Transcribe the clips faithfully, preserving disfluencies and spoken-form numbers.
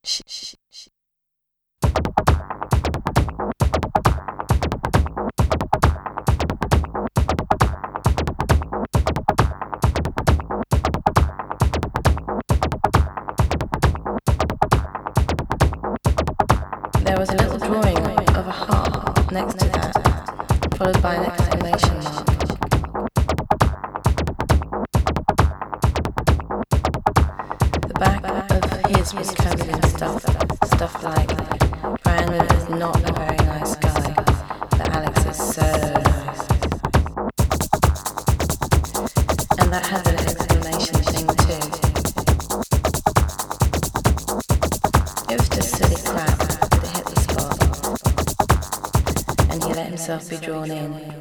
Shh, shh, shh. There was a little drawing of a heart next to that, followed by an exclamation mark. The back of his was covered in stuff, stuff like, Brandon is not a very nice guy, but Alex is so nice. And that had an exclamation thing too. It was just silly crap that hit the spot, and he let himself be drawn in.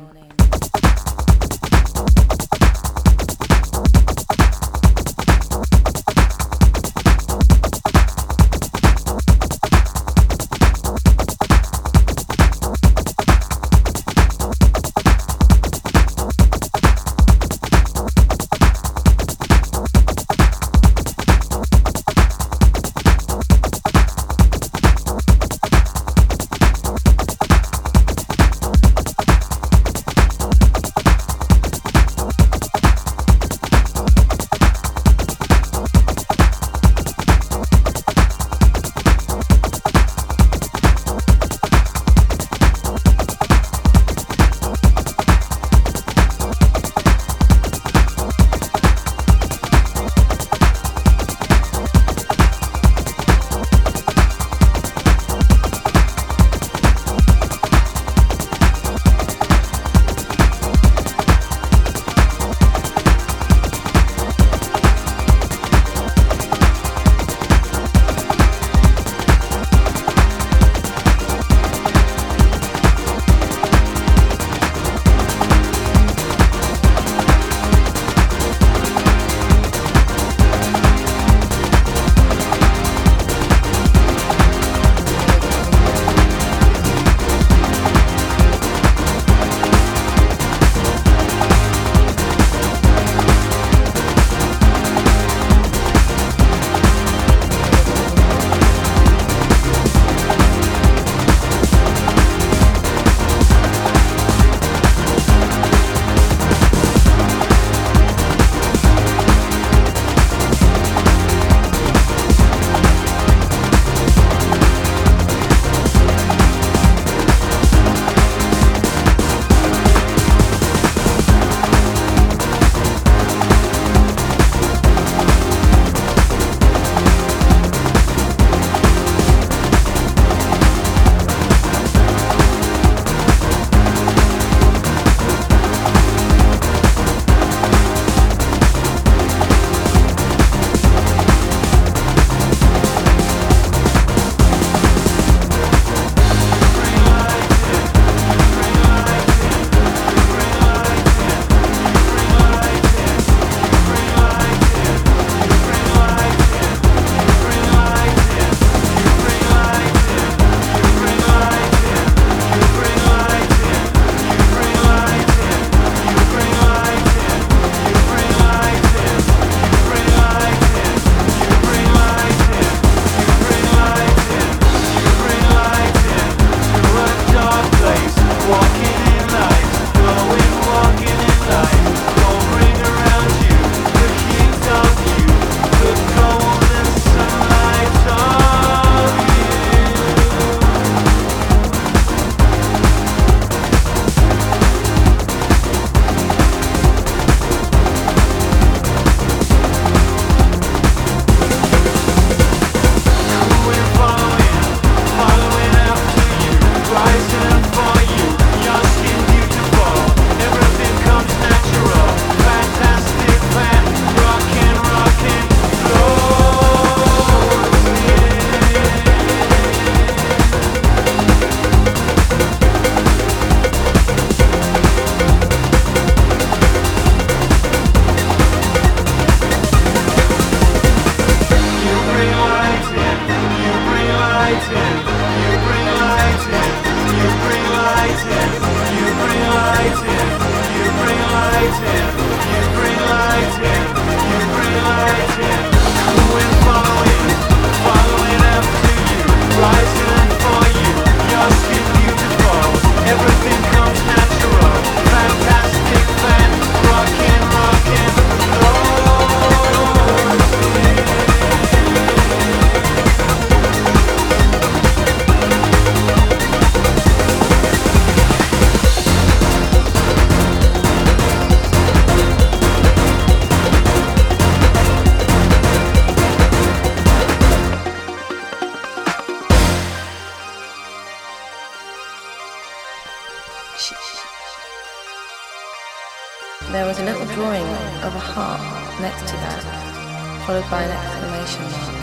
There was a little drawing of a heart next to that, followed by an exclamation mark.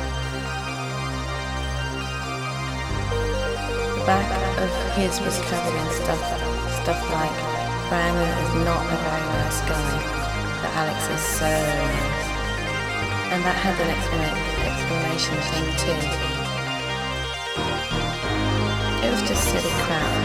The back of his was covered in stuff, stuff like, Brandon is not a very nice guy, but Alex is so nice. And that had an exclama- exclamation thing too. It was just silly crap.